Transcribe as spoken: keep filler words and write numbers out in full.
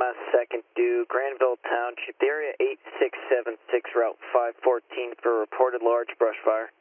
last second due, Granville Township, area eight six seven six, route five fourteen for reported large brush fire.